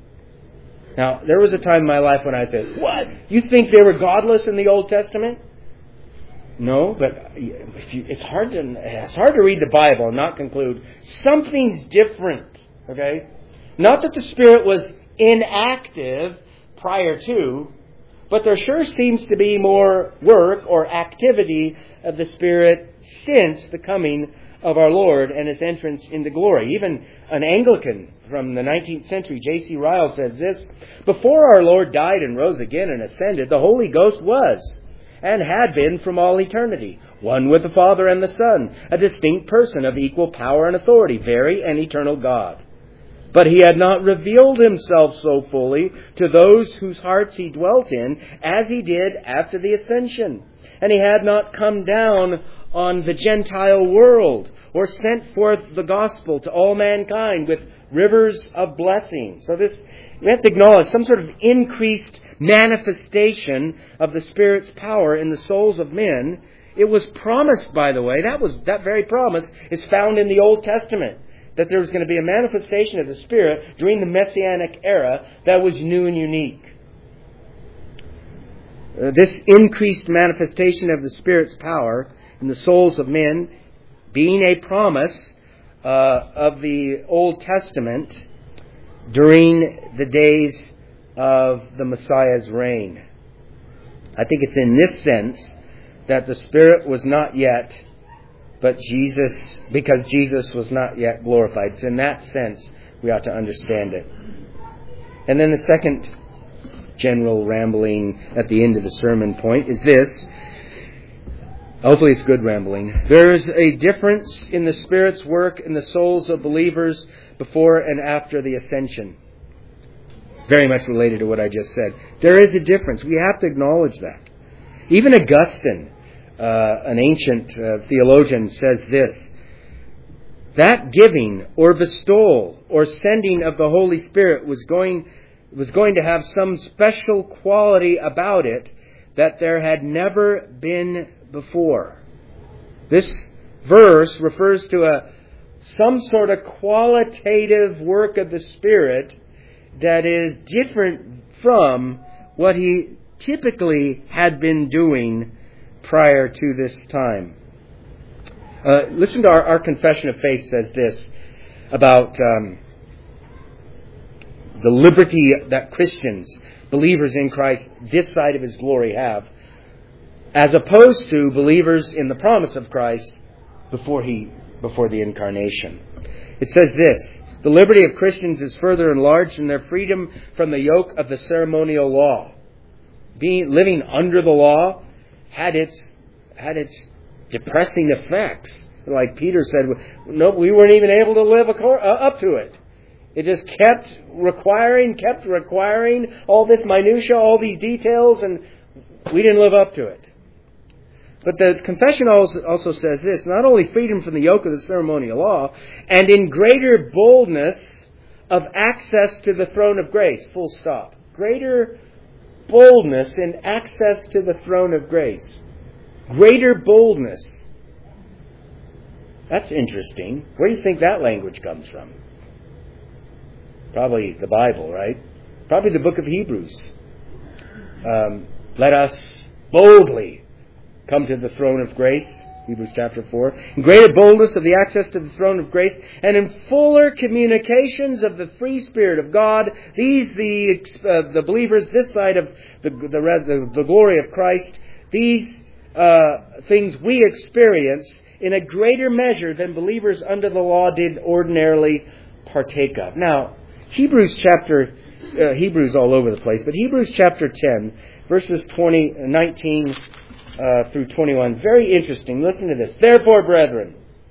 Now, there was a time in my life when I said, what? You think they were godless in the Old Testament? No, but if you, it's hard to it's hard to read the Bible and not conclude something's different. Okay? Not that the Spirit was inactive prior to, but there sure seems to be more work or activity of the Spirit since the coming of our Lord and His entrance into glory. Even an Anglican from the nineteenth century, J C Ryle, says this: before our Lord died and rose again and ascended, the Holy Ghost was and had been from all eternity, one with the Father and the Son, a distinct person of equal power and authority, very and eternal God. But He had not revealed Himself so fully to those whose hearts He dwelt in as He did after the ascension. And He had not come down on the Gentile world or sent forth the gospel to all mankind with rivers of blessing. So this, we have to acknowledge some sort of increased manifestation of the Spirit's power in the souls of men. It was promised, by the way, that was that very promise is found in the Old Testament, that there was going to be a manifestation of the Spirit during the Messianic era that was new and unique. Uh, this increased manifestation of the Spirit's power in the souls of men, being a promise uh, of the Old Testament during the days of the Messiah's reign. I think it's in this sense that the Spirit was not yet, but Jesus, because Jesus was not yet glorified. It's in that sense we ought to understand it. And then the second general rambling at the end of the sermon point is this. Hopefully it's good rambling. There is a difference in the Spirit's work in the souls of believers before and after the ascension. Very much related to what I just said. There is a difference. We have to acknowledge that. Even Augustine, uh, an ancient uh, theologian, says this. That giving or bestowal or sending of the Holy Spirit was going, was going to have some special quality about it that there had never been before. This verse refers to a some sort of qualitative work of the Spirit that is different from what He typically had been doing prior to this time. Uh, listen to our, our confession of faith says this about um, the liberty that Christians, believers in Christ, this side of His glory have, as opposed to believers in the promise of Christ before he before the incarnation. It says this: the liberty of Christians is further enlarged in their freedom from the yoke of the ceremonial law. Being living under the law had its had its depressing effects. Like Peter said, no, we weren't even able to live up to it. It just kept requiring, kept requiring all this minutia, all these details, and we didn't live up to it. But the confession also, also says this: not only freedom from the yoke of the ceremonial law, and in greater boldness of access to the throne of grace. Full stop. Greater boldness in access to the throne of grace. Greater boldness. That's interesting. Where do you think that language comes from? Probably the Bible, right? Probably the book of Hebrews. Um, let us boldly come to the throne of grace, Hebrews chapter four. In greater boldness of the access to the throne of grace, and in fuller communications of the free Spirit of God. These, the uh, the believers this side of the the, the, the glory of Christ, these uh, things we experience in a greater measure than believers under the law did ordinarily partake of. Now, Hebrews chapter, uh, Hebrews all over the place, but Hebrews chapter ten, verses twenty, nineteen uh, through twenty-one, very interesting. Listen to this. Therefore, brethren,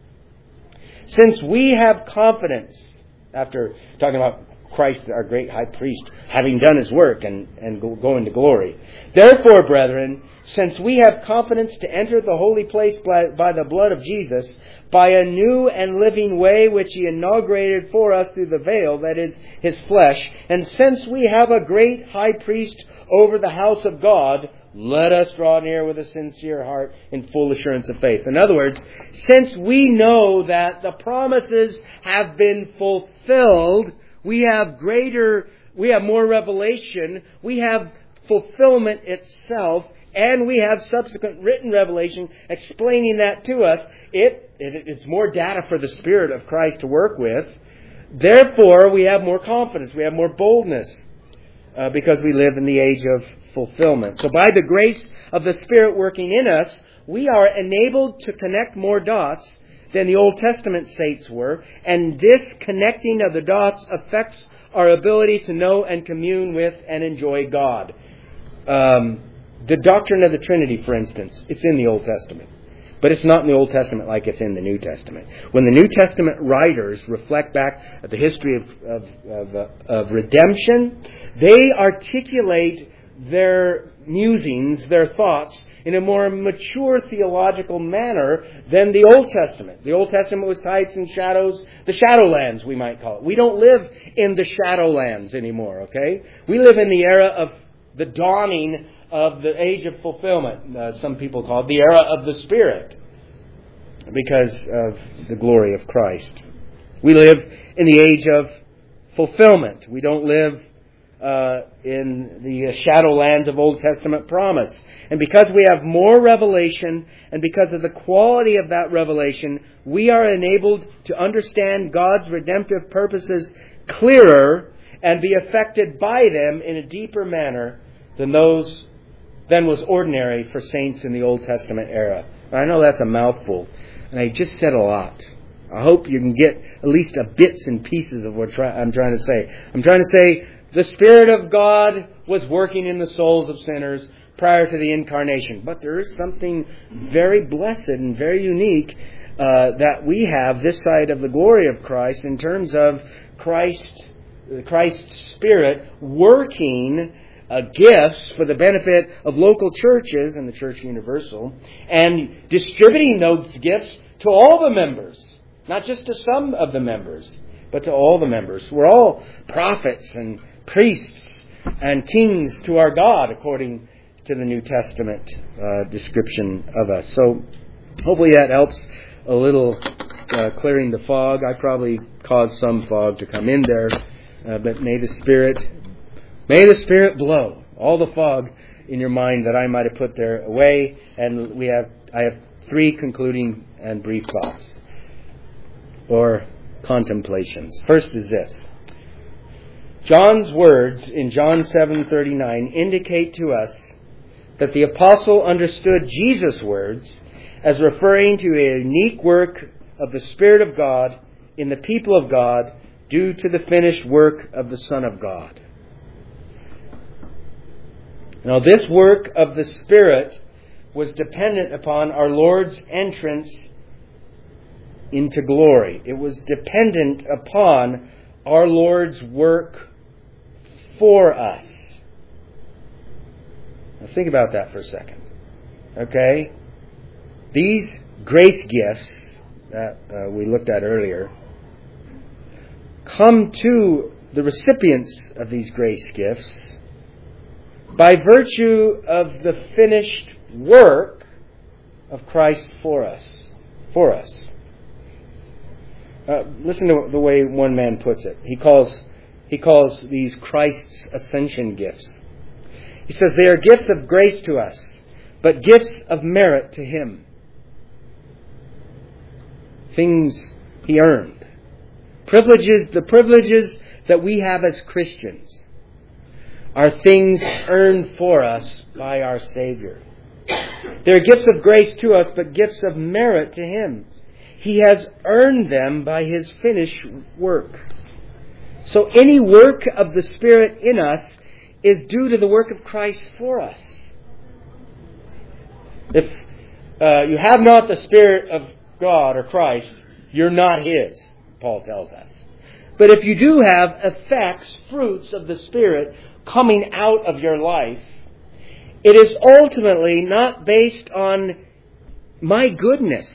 since we have confidence, after talking about Christ, our great high priest, having done His work and, and go, go into glory. Therefore, brethren, since we have confidence to enter the holy place by, by the blood of Jesus, by a new and living way which He inaugurated for us through the veil, that is, His flesh, and since we have a great high priest over the house of God, let us draw near with a sincere heart in full assurance of faith. In other words, since we know that the promises have been fulfilled, we have greater, we have more revelation, we have fulfillment itself, and we have subsequent written revelation explaining that to us. It, it it's more data for the Spirit of Christ to work with. Therefore, we have more confidence, we have more boldness, uh, because we live in the age of fulfillment. So by the grace of the Spirit working in us, we are enabled to connect more dots than the Old Testament saints were, and this connecting of the dots affects our ability to know and commune with and enjoy God. Um, the doctrine of the Trinity, for instance, it's in the Old Testament. But it's not in the Old Testament like it's in the New Testament. When the New Testament writers reflect back at the history of, of, of, uh, of redemption, they articulate their musings, their thoughts, in a more mature theological manner than the Old Testament. The Old Testament was types and shadows, the shadowlands we might call it. We don't live in the shadowlands anymore, okay? We live in the era of the dawning of the age of fulfillment. Uh, some people call it the era of the Spirit because of the glory of Christ. We live in the age of fulfillment. We don't live uh, in the shadowlands of Old Testament promise. And because we have more revelation, and because of the quality of that revelation, we are enabled to understand God's redemptive purposes clearer and be affected by them in a deeper manner than those than was ordinary for saints in the Old Testament era. I know that's a mouthful, and I just said a lot. I hope you can get at least a bits and pieces of what try, I'm trying to say. I'm trying to say the Spirit of God was working in the souls of sinners prior to the incarnation. But there is something very blessed and very unique uh, that we have this side of the glory of Christ in terms of Christ, Christ's Spirit working uh, gifts for the benefit of local churches and the Church Universal, and distributing those gifts to all the members, not just to some of the members, but to all the members. We're all prophets and priests and kings to our God, according to the New Testament uh, description of us. So hopefully that helps a little uh, clearing the fog. I probably caused some fog to come in there, uh, but may the Spirit, may the Spirit blow all the fog in your mind that I might have put there away. And we have, I have three concluding and brief thoughts or contemplations. First is this. John's words in John seven thirty-nine indicate to us that the apostle understood Jesus' words as referring to a unique work of the Spirit of God in the people of God due to the finished work of the Son of God. Now, this work of the Spirit was dependent upon our Lord's entrance into glory. It was dependent upon our Lord's work for us. Now think about that for a second. Okay? These grace gifts that uh, we looked at earlier come to the recipients of these grace gifts by virtue of the finished work of Christ for us. For us. Uh, listen to the way one man puts it. He calls he calls these Christ's ascension gifts. He says they are gifts of grace to us, but gifts of merit to Him. Things He earned. Privileges, the privileges that we have as Christians are things earned for us by our Savior. They're gifts of grace to us, but gifts of merit to Him. He has earned them by His finished work. So any work of the Spirit in us is due to the work of Christ for us. If uh, you have not the Spirit of God or Christ, you're not His, Paul tells us. But if you do have effects, fruits of the Spirit coming out of your life, it is ultimately not based on my goodness,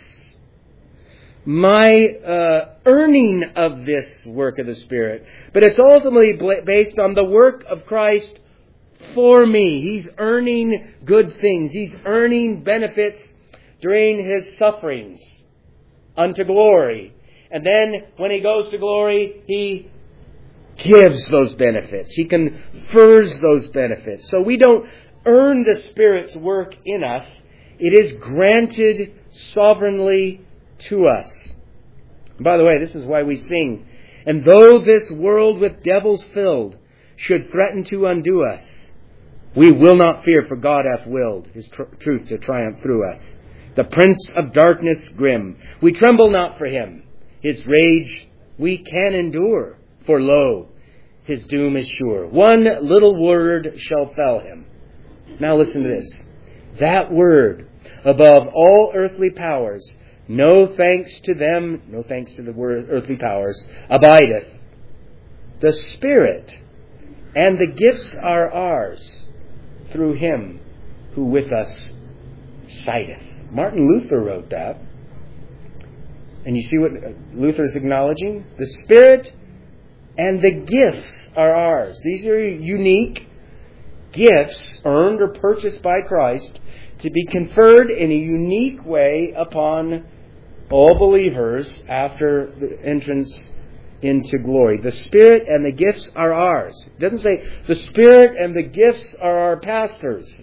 my uh, earning of this work of the Spirit, but it's ultimately based on the work of Christ for me. He's earning good things. He's earning benefits during His sufferings unto glory. And then when He goes to glory, He gives those benefits. He confers those benefits. So we don't earn the Spirit's work in us. It is granted sovereignly to us. And by the way, this is why we sing, "And though this world with devils filled should threaten to undo us, we will not fear, for God hath willed His tr- truth to triumph through us. The prince of darkness grim, we tremble not for him. His rage we can endure, for lo, his doom is sure. One little word shall fell him." Now listen to this. That word, above all earthly powers, no thanks to them, no thanks to the word earthly powers, abideth. The Spirit and the gifts are ours through Him who with us sideth. Martin Luther wrote that. And you see what Luther is acknowledging? The Spirit and the gifts are ours. These are unique gifts earned or purchased by Christ to be conferred in a unique way upon all believers after the entrance into glory. The Spirit and the gifts are ours. It doesn't say the Spirit and the gifts are our pastors.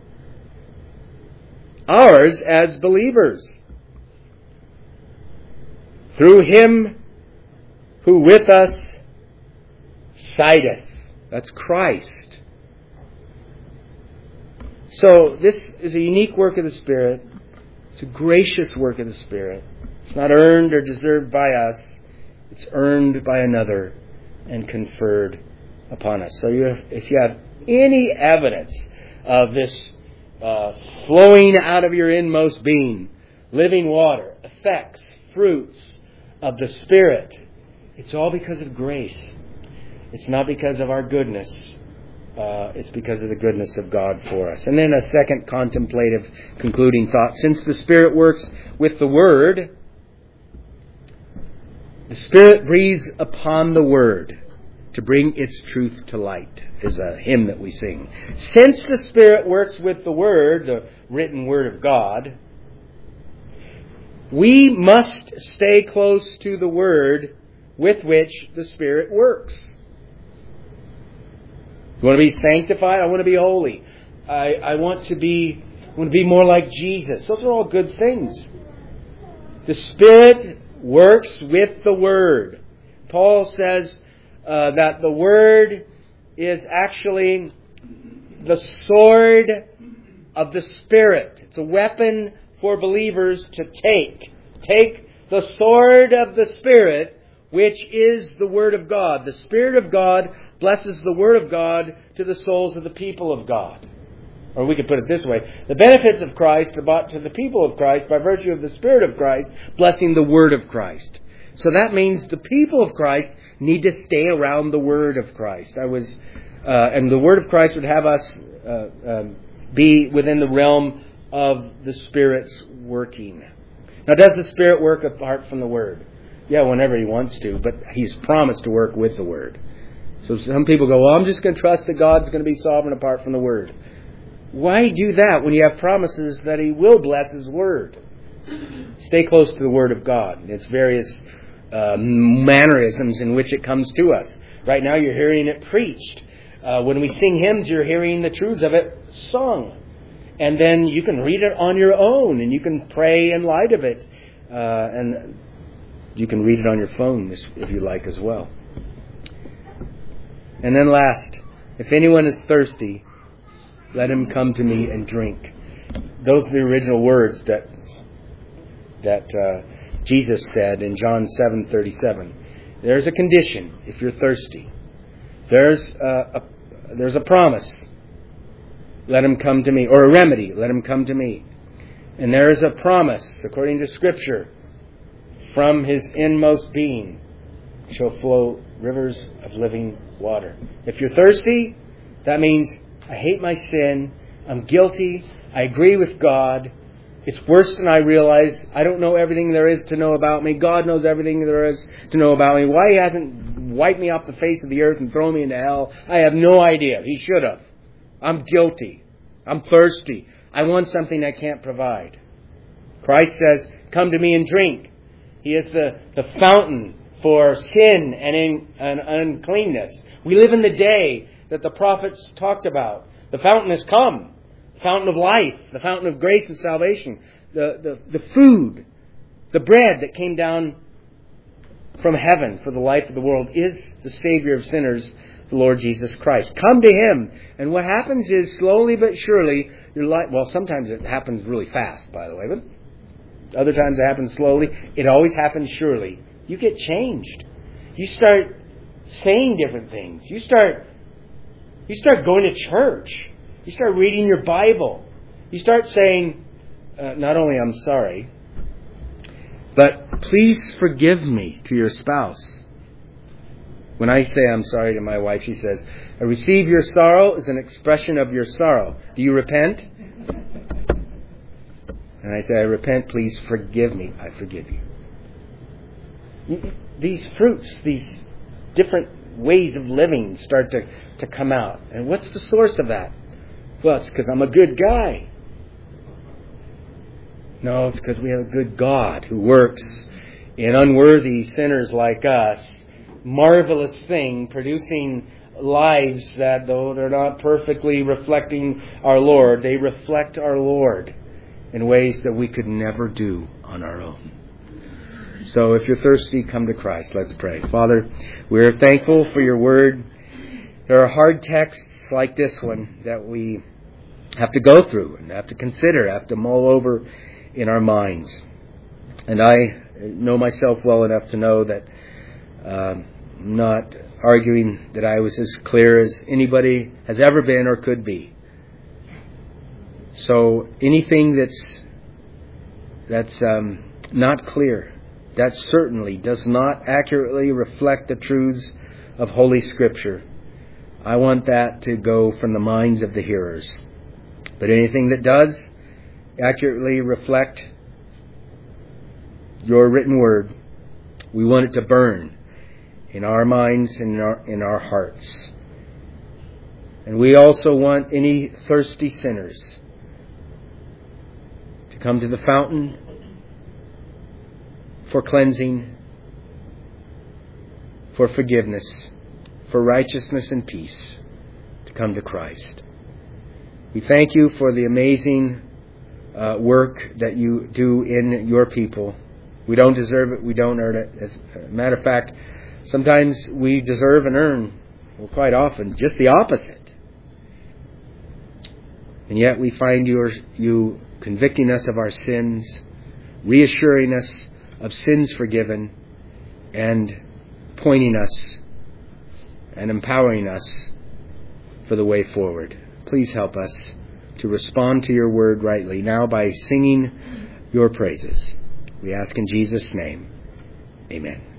Ours as believers. Through Him who with us sideth. That's Christ. So this is a unique work of the Spirit. It's a gracious work of the Spirit. It's not earned or deserved by us. It's earned by another and conferred upon us. So you have, if you have any evidence of this uh, flowing out of your inmost being, living water, effects, fruits of the Spirit, it's all because of grace. It's not because of our goodness. Uh, it's because of the goodness of God for us. And then a second contemplative concluding thought. Since the Spirit works with the Word, the Spirit breathes upon the Word to bring its truth to light, is a hymn that we sing. Since the Spirit works with the Word, the written Word of God, we must stay close to the Word with which the Spirit works. You want to be sanctified? I want to be holy. I, I want to be I want to be more like Jesus. Those are all good things. The Spirit works with the Word. Paul says uh, that the Word is actually the sword of the Spirit. It's a weapon for believers to take. Take the sword of the Spirit, which is the Word of God. The Spirit of God blesses the Word of God to the souls of the people of God. Or we could put it this way. The benefits of Christ are brought to the people of Christ by virtue of the Spirit of Christ blessing the Word of Christ. So that means the people of Christ need to stay around the Word of Christ. I was, uh, and the Word of Christ would have us uh, um, be within the realm of the Spirit's working. Now, does the Spirit work apart from the Word? Yeah, whenever He wants to, but He's promised to work with the Word. So some people go, well, I'm just going to trust that God's going to be sovereign apart from the Word. Why do that when you have promises that He will bless His Word? Stay close to the Word of God and its various uh, mannerisms in which it comes to us. Right now you're hearing it preached. Uh, when we sing hymns, you're hearing the truths of it sung. And then you can read it on your own and you can pray in light of it. Uh, and you can read it on your phone if you like as well. And then last, if anyone is thirsty, let him come to me and drink. Those are the original words that that uh, Jesus said in John seven thirty-seven. There's a condition if you're thirsty. There's a, a there's a promise. Let him come to me, or a remedy. Let him come to me. And there is a promise, according to Scripture, from his inmost being shall flow rivers of living water. If you're thirsty, that means I hate my sin. I'm guilty. I agree with God. It's worse than I realize. I don't know everything there is to know about me. God knows everything there is to know about me. Why He hasn't wiped me off the face of the earth and thrown me into hell, I have no idea. He should have. I'm guilty. I'm thirsty. I want something I can't provide. Christ says, come to me and drink. He is the, the fountain for sin and, in, and uncleanness. We live in the day that the prophets talked about. The fountain has come. The fountain of life. The fountain of grace and salvation. The, the, the food. The bread that came down from heaven for the life of the world is the Savior of sinners, the Lord Jesus Christ. Come to Him. And what happens is, slowly but surely, your life, well, sometimes it happens really fast, by the way, but other times it happens slowly. It always happens surely. You get changed. You start saying different things. You start You start going to church. You start reading your Bible. You start saying, uh, not only I'm sorry, but please forgive me to your spouse. When I say I'm sorry to my wife, she says, I receive your sorrow as an expression of your sorrow. Do you repent? And I say, I repent, please forgive me. I forgive you. These fruits, these different ways of living start to, to come out. And what's the source of that? Well, it's because I'm a good guy. No, it's because we have a good God who works in unworthy sinners like us marvelous thing, producing lives that, though they're not perfectly reflecting our Lord, they reflect our Lord in ways that we could never do on our own. So if you're thirsty, come to Christ. Let's pray. Father, we're thankful for your word. There are hard texts like this one that we have to go through and have to consider, have to mull over in our minds. And I know myself well enough to know that um, I'm not arguing that I was as clear as anybody has ever been or could be. So anything that's that's um, not clear, that certainly does not accurately reflect the truths of Holy Scripture, I want that to go from the minds of the hearers. But anything that does accurately reflect your written word, we want it to burn in our minds and in our, in our hearts. And we also want any thirsty sinners to come to the fountain for cleansing, for forgiveness, for righteousness and peace, to come to Christ. We thank you for the amazing uh, work that you do in your people. We don't deserve it. We don't earn it. As a matter of fact, sometimes we deserve and earn, well, quite often, just the opposite. And yet we find you, you convicting us of our sins, reassuring us of sins forgiven, and pointing us and empowering us for the way forward. Please help us to respond to your word rightly now by singing your praises. We ask in Jesus' name. Amen.